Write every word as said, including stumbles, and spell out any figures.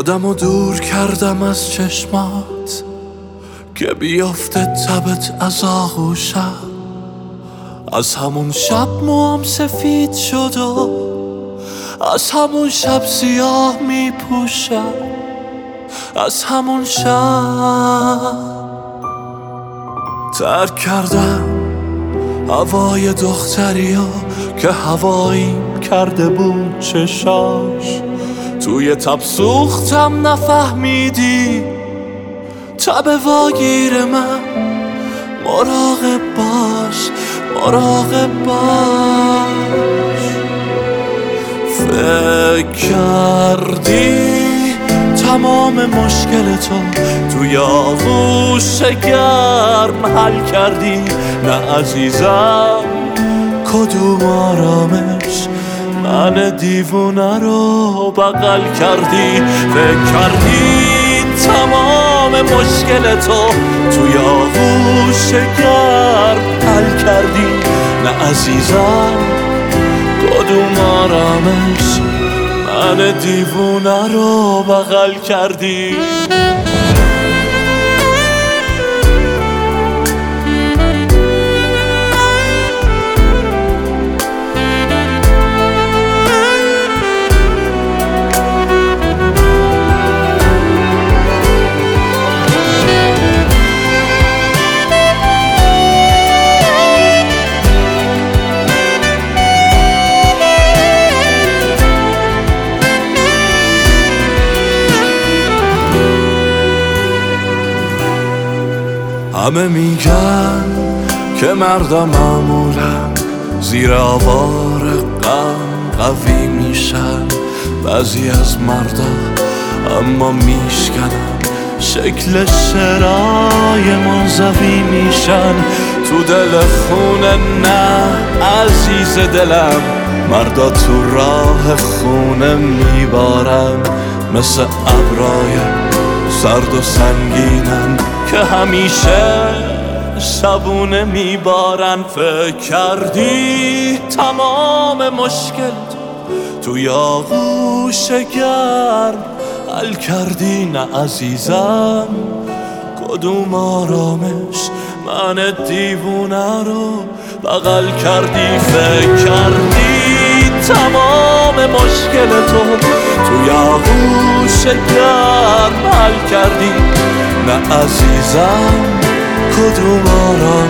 خودمو دور کردم از چشمات که بیافته تبت از آغوشم. از همون شب موام سفید شد و از همون شب سیاه می پوشم. از همون شب ترک کردم هوای دختریو که هواییم کرده بود چشاش. توی تب سوختم نفهمیدی تب واگیر من. مراقب باش مراقب باش. فکر کردی تمام مشکل تو توی آغوش گرم حل کردی؟ نه عزیزم کدوم آرامش من دیوونه رو بغل کردی. فکر کردی تمام مشکل تو توی آغوش گرم حل کردی؟ نه عزیزم کدوم آرامش من دیوونه رو بغل کردی؟ همه میگن که مردا معمولا زیر آوار غم قوی میشن. بعضی از مردا اما میشکنن شکل شعرهای منزوی میشن. تو دل خونه نه عزیز دلم، مردا تو راه خونه میبارن. مثل ابرای سرد و سنگینن که همیشه شبونه میبارن. فکر کردی تمام مشکل توی آغوش گرم حل کردی؟ نه عزیزم کدوم آرامش من دیوونه رو بغل کردی؟ فکر کردی تمام مشکل تو توی آغوش گرم حل کردی؟ نه عزیزم کدوم آرامش